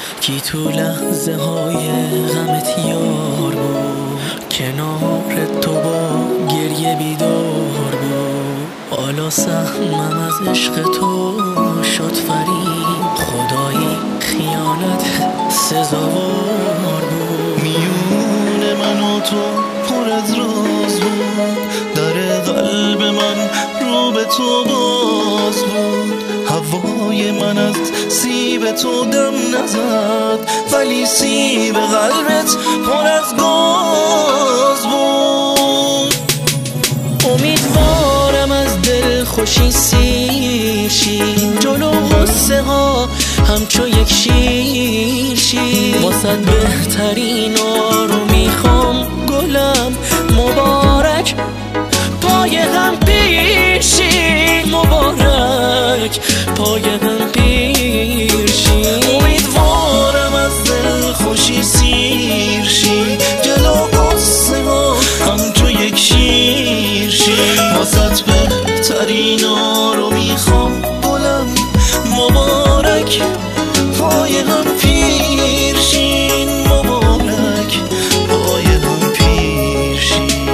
کی تو لحظه های غمت یار بود، کنار تو با گریه بیدار بود. حالا سهمم از عشق تو شد فریب، خدایی خیانت سزاوار بود. میون من و تو پر از راز بود، در قلب من رو به تو باز بود. هوای من از سیب تو دم نزد، ولی سیب قلبت پر از گاز بود. امیدوارم از دل خوشی سیر شی، جلو غصه ها همچو یک شیر شی. واسه بهترین رو میخوام گلم، مبارک پای هم پیشی، مبارک پای هم پیشی. امیدوارم از دل خوشی سیر شی، جلو غصه ها همچو یک شیر شی. واسه بهترین رو میخوام گلم، مبارک پای هم پیرشین، مبارک پای هم پیرشین.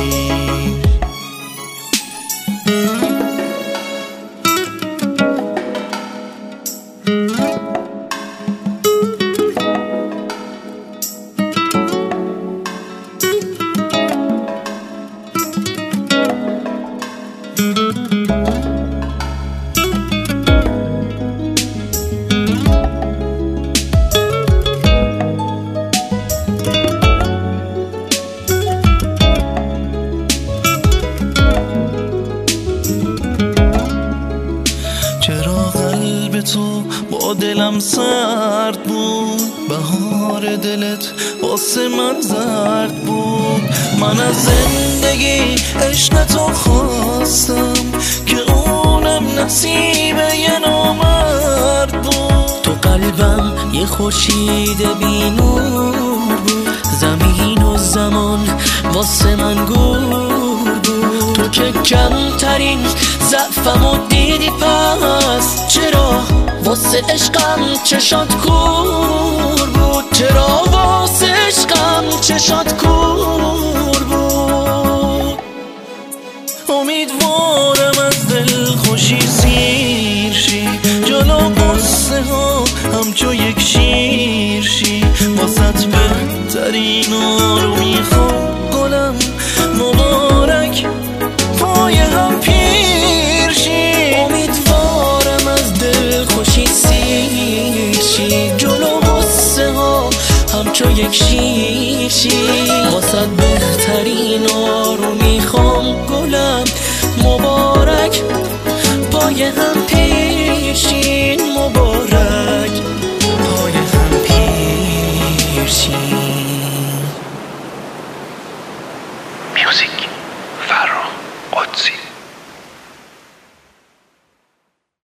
چرا قلب تو با دلم سرد بود، بهار دلت واسه من زرد بود. من از زندگی عشق تو خواستم، که اونم نصیب یه نامرد بود. تو قلبم یه خورشید بی نور بود، زمین و زمان واسه من گور بود. تو که کمترین ضعفمو دیدی، پس چرا واسه عشقم چشات کور بود؟ چرا واسه عشقم چشات کور بود؟ امیدوارم از دل خوشی سیر شی، جلو قصه ها همچو یک شیر شی. واسه بهترین رو میخوام گلم، مبارک پای هم پیرشی. امیدوارم از دل خوشی سیر شی، جلو غصه ها همچو یک شیر شی.